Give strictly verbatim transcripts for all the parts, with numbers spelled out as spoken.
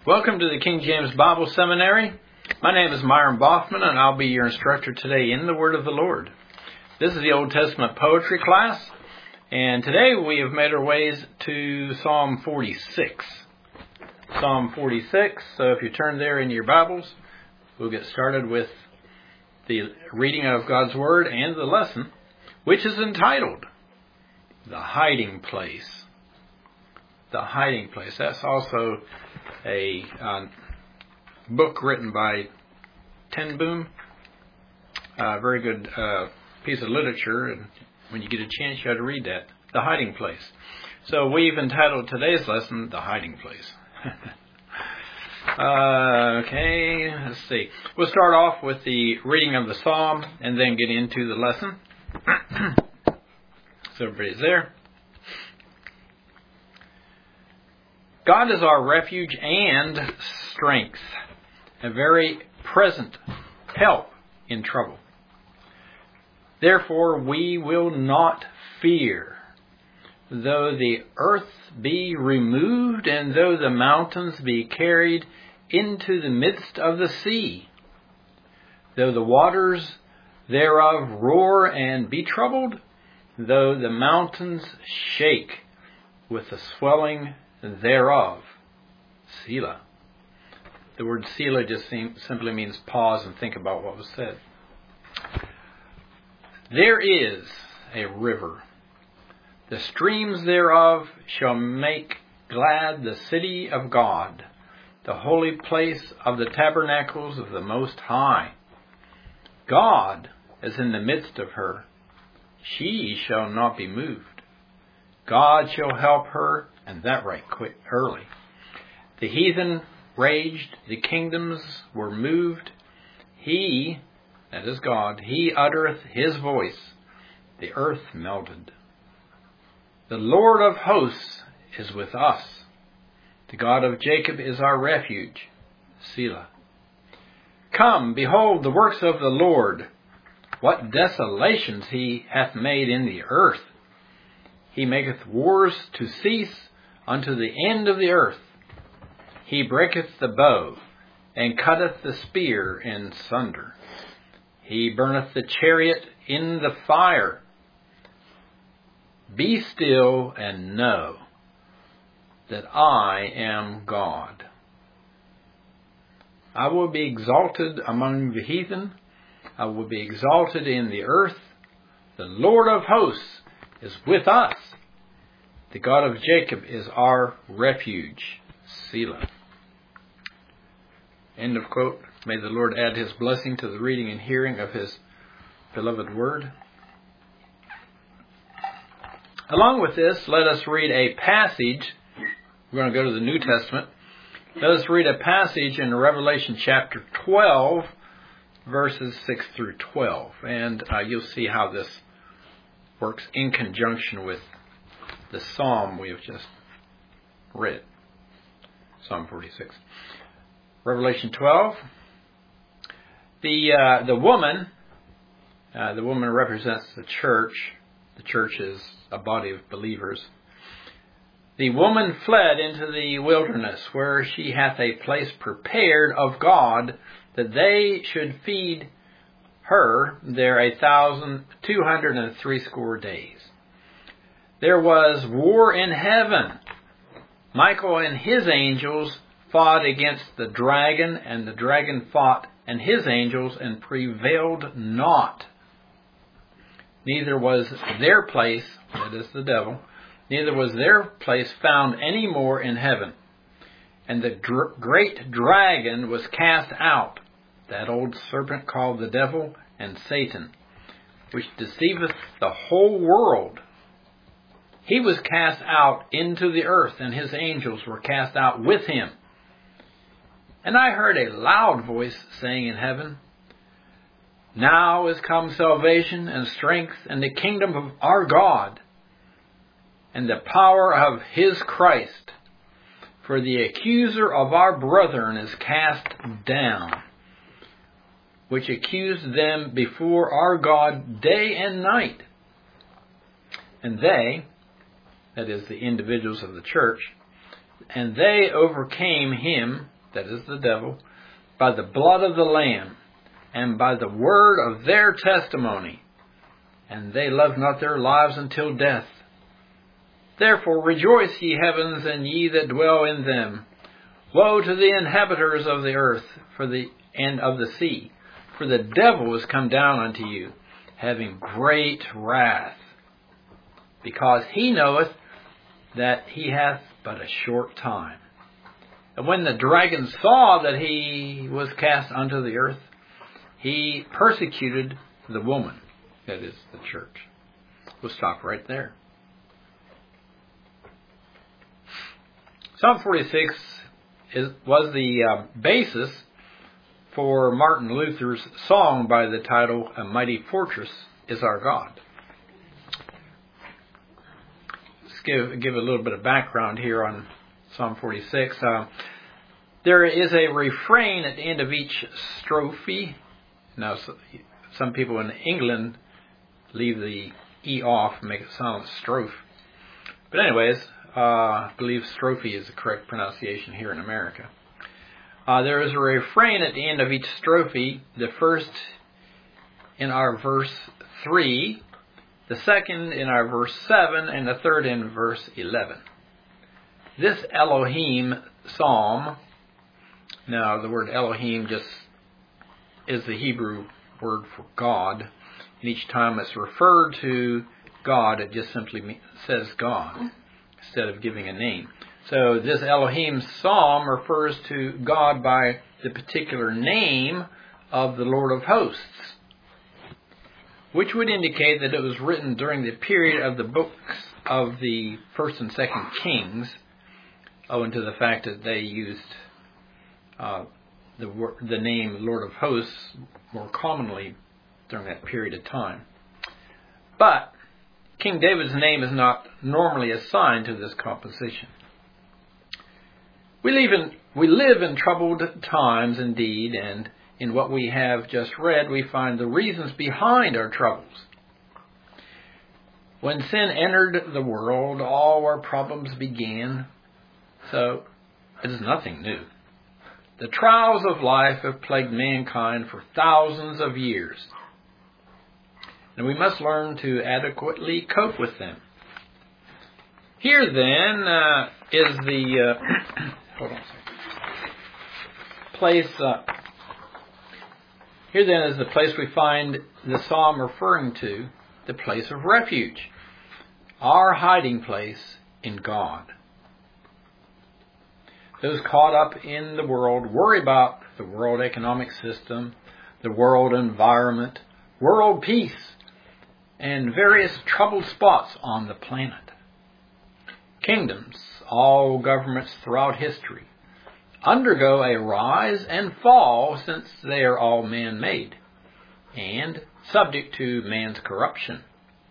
Welcome to the King James Bible Seminary. My name is Myron Boffman, and I'll be your instructor today in the Word of the Lord. This is the Old Testament poetry class, and today we have made our ways to Psalm forty-six. Psalm forty-six, so if you turn there in your Bibles, we'll get started with the reading of God's Word and the lesson, which is entitled, The Hiding Place. The Hiding Place. That's also a uh, book written by Ten Boom. A very good uh, piece of literature, and when you get a chance, you ought to read that. The Hiding Place. So we've entitled today's lesson, The Hiding Place. uh, okay, let's see. We'll start off with the reading of the psalm and then get into the lesson. So everybody's there. God is our refuge and strength, a very present help in trouble. Therefore we will not fear, though the earth be removed, and though the mountains be carried into the midst of the sea, though the waters thereof roar and be troubled, though the mountains shake with the swelling thereof. Selah. The word Selah just seem, simply means pause and think about what was said. There is a river. The streams thereof shall make glad the city of God, the holy place of the tabernacles of the Most High. God is in the midst of her. She shall not be moved. God shall help her, and that right quick, early. The heathen raged, the kingdoms were moved. He, that is God, He uttereth His voice. The earth melted. The Lord of hosts is with us. The God of Jacob is our refuge. Selah. Come, behold the works of the Lord. What desolations He hath made in the earth. He maketh wars to cease unto the end of the earth. He breaketh the bow, and cutteth the spear in sunder. He burneth the chariot in the fire. Be still and know that I am God. I will be exalted among the heathen. I will be exalted in the earth. The Lord of hosts is with us. The God of Jacob is our refuge. Selah. End of quote. May the Lord add His blessing to the reading and hearing of His beloved word. Along with this, let us read a passage. We're going to go to the New Testament. Let us read a passage in Revelation chapter twelve, verses six through twelve. And uh, you'll see how this works in conjunction with the psalm we have just read. Psalm forty-six. Revelation twelve. The uh, the woman, uh, the woman represents the church. The church is a body of believers. The woman fled into the wilderness, where she hath a place prepared of God, that they should feed her there a thousand two hundred and threescore days. There was war in heaven. Michael and his angels fought against the dragon, and the dragon fought and his angels, and prevailed not. Neither was their place, that is the devil, neither was their place found any more in heaven. And the dr- great dragon was cast out, that old serpent called the devil and Satan, which deceiveth the whole world. He was cast out into the earth, and his angels were cast out with him. And I heard a loud voice saying in heaven, Now is come salvation and strength and the kingdom of our God and the power of His Christ. For the accuser of our brethren is cast down, which accused them before our God day and night. And they, that is the individuals of the church, And they overcame him, that is the devil, by the blood of the Lamb, and by the word of their testimony. And they loved not their lives until death. Therefore rejoice, ye heavens, and ye that dwell in them. Woe to the inhabitants of the earth, for the and of the sea, for the devil is come down unto you, having great wrath, because he knoweth that he hath but a short time. And when the dragon saw that he was cast unto the earth, he persecuted the woman, that is the church. We'll stop right there. Psalm forty-six is, was the uh, basis for Martin Luther's song by the title, A Mighty Fortress is Our God. Let's give, give a little bit of background here on Psalm forty-six. Uh, there is a refrain at the end of each strophe. Now, some people in England leave the E off and make it sound strophe. But anyways, uh, I believe strophe is the correct pronunciation here in America. Uh, there is a refrain at the end of each strophe, the first in our verse three, the second in our verse seven, and the third in verse eleven. This Elohim psalm, now the word Elohim just is the Hebrew word for God, and each time it's referred to God, it just simply says God instead of giving a name. So this Elohim psalm refers to God by the particular name of the Lord of hosts, which would indicate that it was written during the period of the books of the First and Second Kings, owing to the fact that they used uh, the the name Lord of Hosts more commonly during that period of time. But King David's name is not normally assigned to this composition. We live in, we live in troubled times indeed, and in what we have just read, we find the reasons behind our troubles. When sin entered the world, all our problems began, so it is nothing new. The trials of life have plagued mankind for thousands of years, and we must learn to adequately cope with them. Here then uh, is the uh, hold on a second. place. Uh, here then is the place we find the psalm referring to, the place of refuge, our hiding place in God. Those caught up in the world worry about the world economic system, the world environment, world peace, and various troubled spots on the planet. Kingdoms, all governments throughout history, undergo a rise and fall since they are all man-made and subject to man's corruption.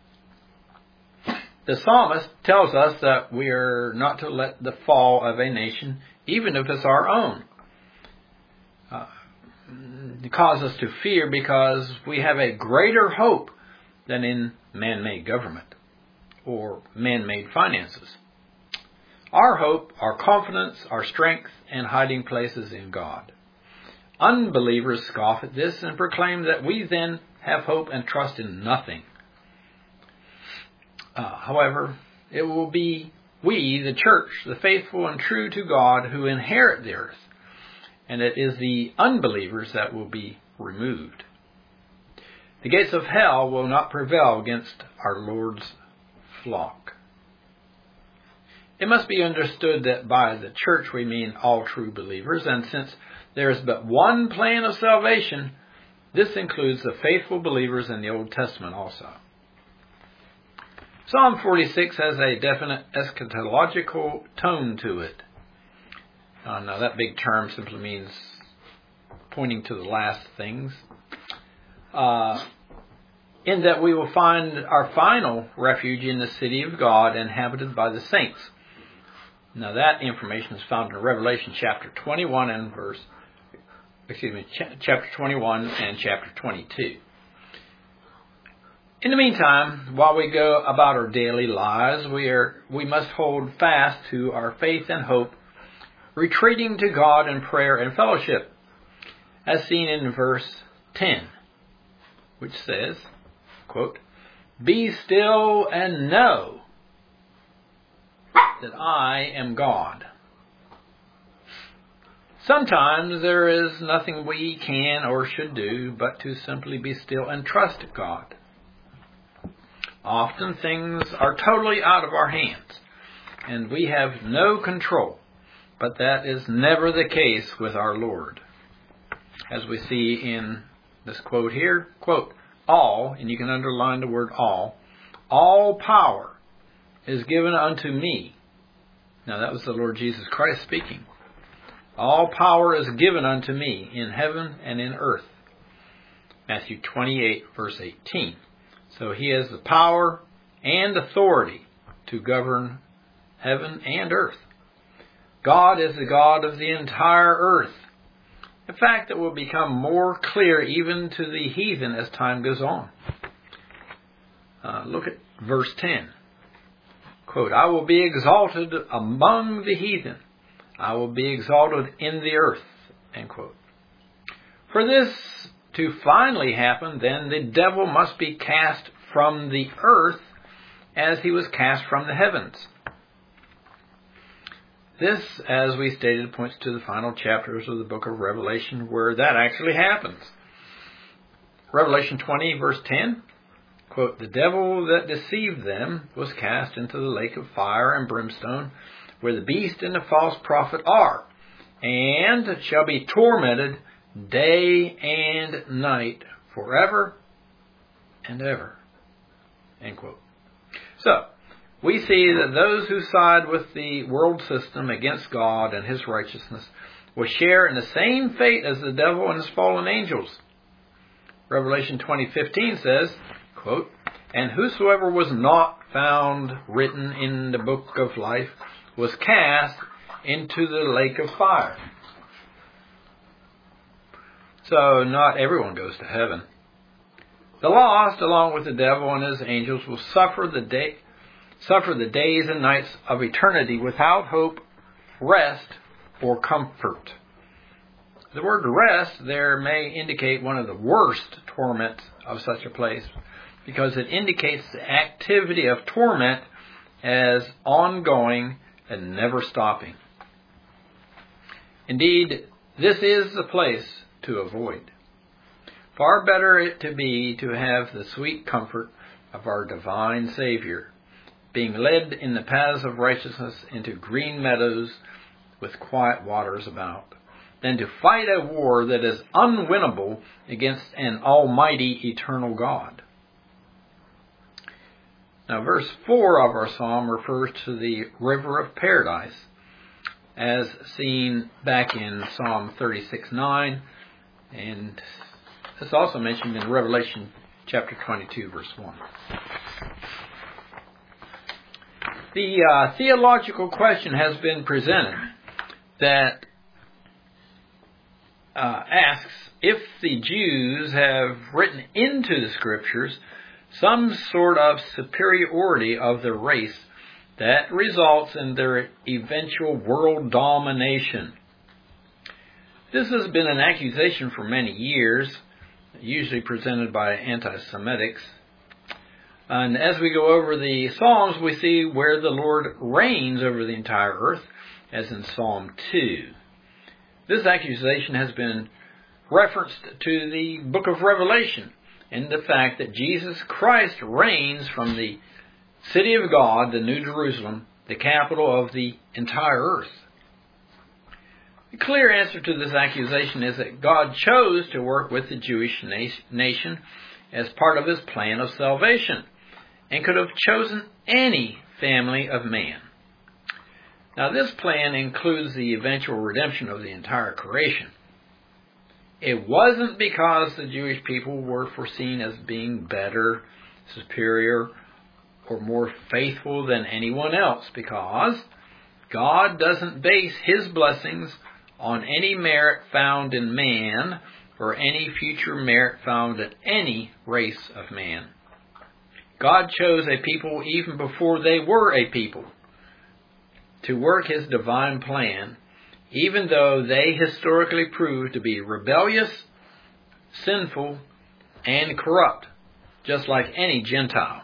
The psalmist tells us that we are not to let the fall of a nation, even if it's our own, uh, cause us to fear, because we have a greater hope than in man-made government or man-made finances. Our hope, our confidence, our strength, and hiding places in God. Unbelievers scoff at this and proclaim that we then have hope and trust in nothing. Uh, however, it will be we, the church, the faithful and true to God, who inherit the earth, and it is the unbelievers that will be removed. The gates of hell will not prevail against our Lord's flock. It must be understood that by the church we mean all true believers, and since there is but one plan of salvation, this includes the faithful believers in the Old Testament also. Psalm forty-six has a definite eschatological tone to it. Uh, now that big term simply means pointing to the last things. Uh, in that we will find our final refuge in the city of God, inhabited by the saints. Now that information is found in Revelation chapter twenty-one and verse, excuse me, ch- chapter twenty-one and chapter twenty-two. In the meantime, while we go about our daily lives, we are we must hold fast to our faith and hope retreating to God in prayer and fellowship, as seen in verse ten, which says, quote, "Be still and know that I am God." Sometimes there is nothing we can or should do but to simply be still and trust God. Often things are totally out of our hands, and we have no control, but that is never the case with our Lord. As we see in this quote here, quote, "All," and you can underline the word all, "all power is given unto me." Now that was the Lord Jesus Christ speaking. "All power is given unto me in heaven and in earth." Matthew twenty-eight, verse eighteen. So he has the power and authority to govern heaven and earth. God is the God of the entire earth. In fact, it will become more clear even to the heathen as time goes on. Uh, look at verse ten. Quote, "I will be exalted among the heathen. I will be exalted in the earth." End quote. For this to finally happen, then the devil must be cast from the earth as he was cast from the heavens. This, as we stated, points to the final chapters of the book of Revelation where that actually happens. Revelation twenty, verse ten, quote, "The devil that deceived them was cast into the lake of fire and brimstone, where the beast and the false prophet are, and shall be tormented day and night forever and ever." End quote. So, we see that those who side with the world system against God and His righteousness will share in the same fate as the devil and his fallen angels. Revelation twenty fifteen says, quote, "And whosoever was not found written in the book of life was cast into the lake of fire." So not everyone goes to heaven. The lost, along with the devil and his angels, will suffer the day, suffer the days and nights of eternity without hope, rest, or comfort. The word rest there may indicate one of the worst torments of such a place, because it indicates the activity of torment as ongoing and never stopping. Indeed, this is the place to avoid. Far better it to be to have the sweet comfort of our divine Savior, being led in the paths of righteousness into green meadows with quiet waters about, than to fight a war that is unwinnable against an almighty eternal God. Now, verse four of our psalm refers to the river of paradise, as seen back in Psalm thirty-six nine, and it's also mentioned in Revelation chapter twenty-two, verse one. The uh, theological question has been presented that uh, asks if the Jews have written into the Scriptures some sort of superiority of the race that results in their eventual world domination. This has been an accusation for many years, usually presented by anti-Semitics. And as we go over the Psalms, we see where the Lord reigns over the entire earth, as in Psalm two. This accusation has been referenced to the book of Revelation, and the fact that Jesus Christ reigns from the city of God, the New Jerusalem, the capital of the entire earth. The clear answer to this accusation is that God chose to work with the Jewish nation as part of His plan of salvation, and could have chosen any family of man. Now, this plan includes the eventual redemption of the entire creation. It wasn't because the Jewish people were foreseen as being better, superior, or more faithful than anyone else, because God doesn't base His blessings on any merit found in man or any future merit found in any race of man. God chose a people even before they were a people to work His divine plan even though they historically proved to be rebellious, sinful, and corrupt, just like any Gentile.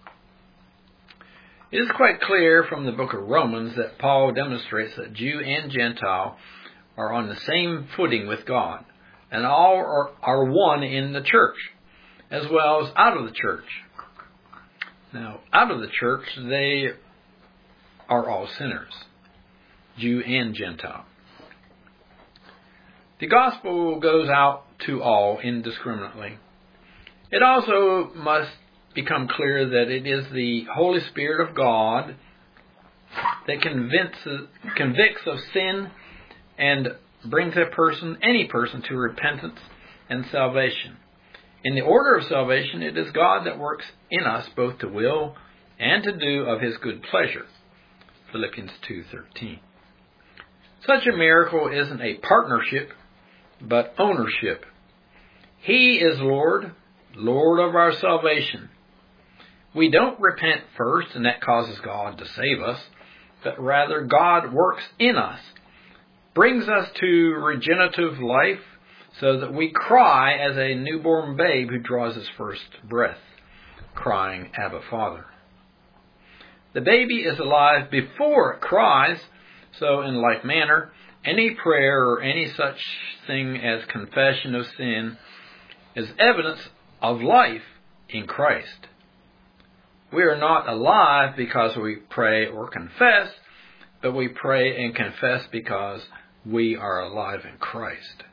It is quite clear from the book of Romans that Paul demonstrates that Jew and Gentile are on the same footing with God, and all are, are one in the church, as well as out of the church. Now, out of the church, they are all sinners, Jew and Gentile. The gospel goes out to all indiscriminately. It also must become clear that it is the Holy Spirit of God that convinces, convicts of sin and brings a person, any person, to repentance and salvation. In the order of salvation, it is God that works in us both to will and to do of His good pleasure. Philippians two thirteen. Such a miracle isn't a partnership, but ownership. He is Lord, Lord of our salvation. We don't repent first, and that causes God to save us, but rather God works in us, brings us to regenerative life, so that we cry as a newborn babe who draws his first breath, crying, Abba, Father. The baby is alive before it cries, so in like manner, any prayer or any such thing as confession of sin is evidence of life in Christ. We are not alive because we pray or confess, but we pray and confess because we are alive in Christ.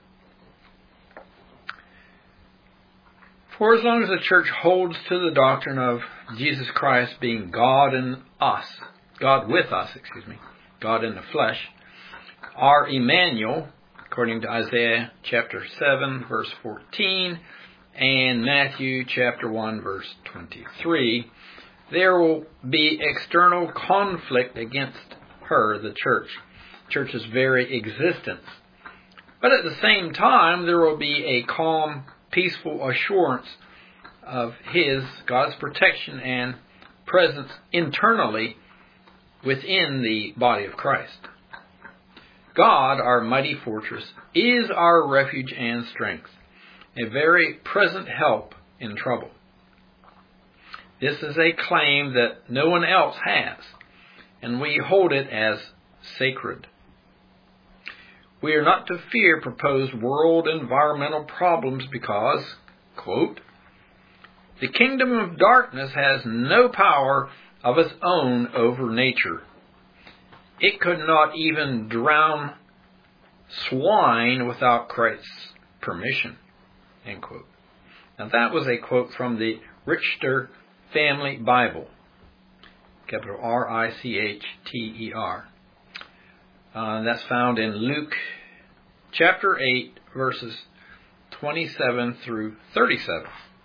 For as long as the church holds to the doctrine of Jesus Christ being God in us, God with us, excuse me, God in the flesh, our Emmanuel, according to Isaiah chapter seven, verse fourteen, and Matthew chapter one, verse twenty-three, there will be external conflict against her, the church, church's very existence. But at the same time, there will be a calm, peaceful assurance of His, God's protection and presence internally within the body of Christ. God, our mighty fortress, is our refuge and strength, a very present help in trouble. This is a claim that no one else has, and we hold it as sacred. We are not to fear proposed world environmental problems because, quote, the kingdom of darkness has no power of its own over nature. It could not even drown swine without Christ's permission, end quote. Now that was a quote from the Richter Family Bible, capital R I C H T E R. Uh, that's found in Luke chapter eight, verses twenty-seven through thirty-seven.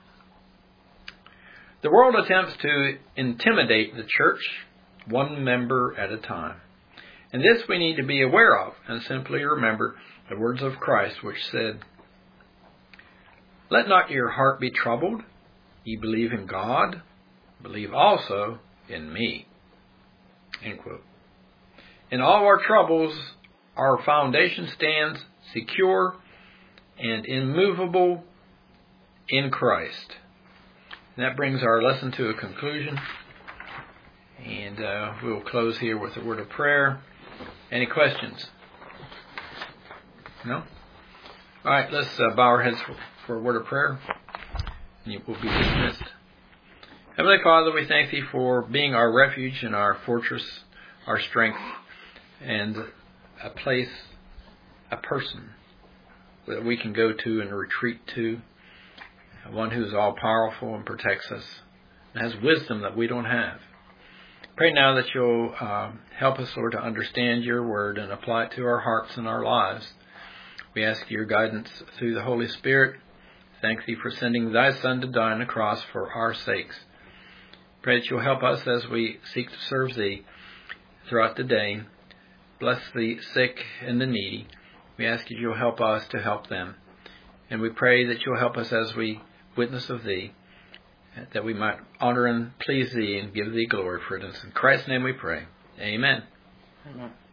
The world attempts to intimidate the church, one member at a time. And this we need to be aware of and simply remember the words of Christ, which said, let not your heart be troubled. Ye believe in God, believe also in me. End quote. In all our troubles, our foundation stands secure and immovable in Christ. And that brings our lesson to a conclusion. And uh, we'll close here with a word of prayer. Any questions? No? All right, let's uh, bow our heads for, for a word of prayer. And you will be dismissed. Heavenly Father, we thank Thee for being our refuge and our fortress, our strength, and a place, a person that we can go to and retreat to, one who is all-powerful and protects us and has wisdom that we don't have. Pray now that You'll uh, help us, Lord, to understand Your word and apply it to our hearts and our lives. We ask Your guidance through the Holy Spirit. Thank Thee for sending Thy Son to die on the cross for our sakes. Pray that You'll help us as we seek to serve Thee throughout the day. Bless the sick and the needy. We ask that You'll help us to help them. And we pray that You'll help us as we witness of Thee, that we might honor and please Thee and give Thee glory for it. In Christ's name we pray. Amen. Amen.